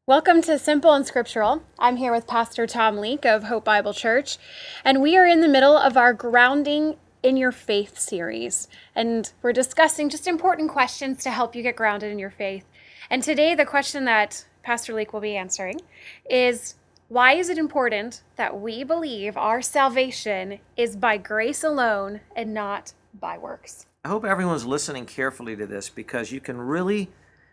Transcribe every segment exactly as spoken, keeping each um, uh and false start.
Welcome to Simple and Scriptural. I'm here with Pastor Tom Leake of Hope Bible Church, and we are in the middle of our Grounding in Your Faith series, and we're discussing just important questions to help you get grounded in your faith. And today, the question that Pastor Leake will be answering is, why is it important that we believe our salvation is by grace alone and not by works? I hope everyone's listening carefully to this, because you can really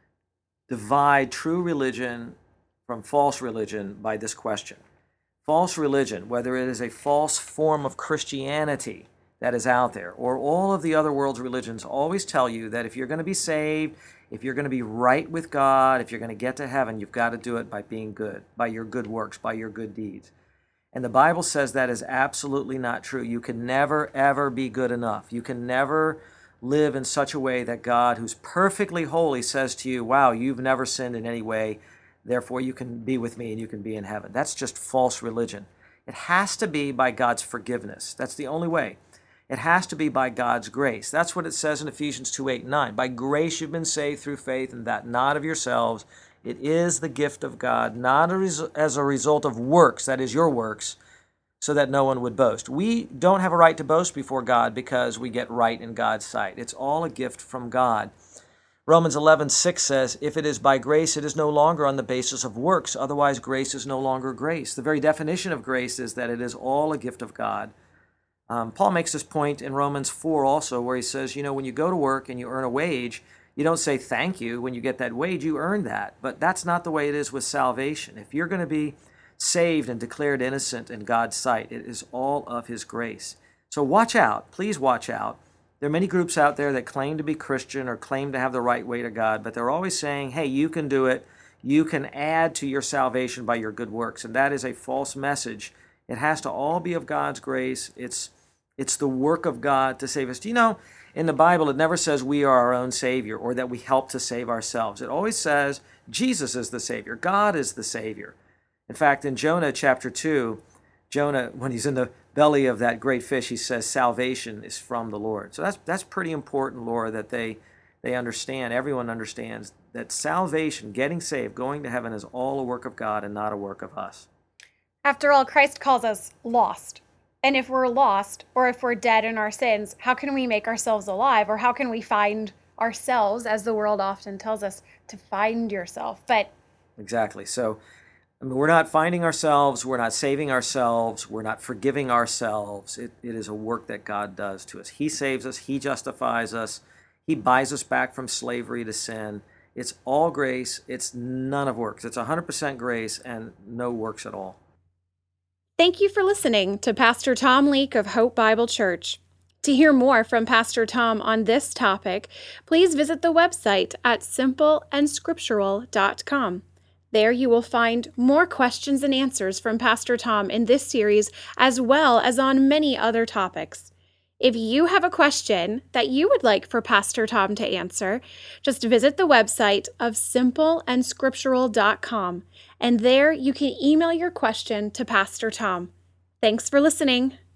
divide true religion from false religion by this question. False religion, whether it is a false form of Christianity that is out there, or all of the other world's religions, always tell you that if you're going to be saved, if you're going to be right with God, if you're going to get to heaven, you've got to do it by being good, by your good works, by your good deeds. And the Bible says that is absolutely not true. You can never, ever be good enough. You can never live in such a way that God, who's perfectly holy, says to you, wow, you've never sinned in any way, therefore you can be with me and you can be in heaven. That's just false religion. It has to be by God's forgiveness. That's the only way. It has to be by God's grace. That's what it says in Ephesians two, eight, and nine. By grace you've been saved through faith, and that not of yourselves. It is the gift of God, not as a result of works, that is your works, so that no one would boast. We don't have a right to boast before God because we get right in God's sight. It's all a gift from God. Romans eleven, six says, if it is by grace, it is no longer on the basis of works. Otherwise, grace is no longer grace. The very definition of grace is that it is all a gift of God. Um, Paul makes this point in Romans four also, where he says, you know, when you go to work and you earn a wage, you don't say thank you when you get that wage, you earn that. But that's not the way it is with salvation. If you're going to be saved and declared innocent in God's sight, it is all of His grace. So watch out. Please watch out. There are many groups out there that claim to be Christian or claim to have the right way to God, but they're always saying, hey, you can do it. You can add to your salvation by your good works. And that is a false message. It has to all be of God's grace. It's, it's the work of God to save us. Do you know, in the Bible, it never says we are our own Savior or that we help to save ourselves. It always says Jesus is the Savior. God is the Savior. In fact, in Jonah chapter two, Jonah, when he's in the belly of that great fish, he says salvation is from the Lord. So that's that's pretty important, Laura, that they they understand, everyone understands that salvation, getting saved, going to heaven is all a work of God and not a work of us. After all, Christ calls us lost. And if we're lost, or if we're dead in our sins, how can we make ourselves alive? Or how can we find ourselves, as the world often tells us, to find yourself? But exactly. So I mean, we're not finding ourselves, we're not saving ourselves, we're not forgiving ourselves. It, it is a work that God does to us. He saves us, He justifies us, He buys us back from slavery to sin. It's all grace, it's none of works. It's one hundred percent grace and no works at all. Thank you for listening to Pastor Tom Leake of Hope Bible Church. To hear more from Pastor Tom on this topic, please visit the website at simple and scriptural dot com. There you will find more questions and answers from Pastor Tom in this series, as well as on many other topics. If you have a question that you would like for Pastor Tom to answer, just visit the website of simple and scriptural dot com, and there you can email your question to Pastor Tom. Thanks for listening.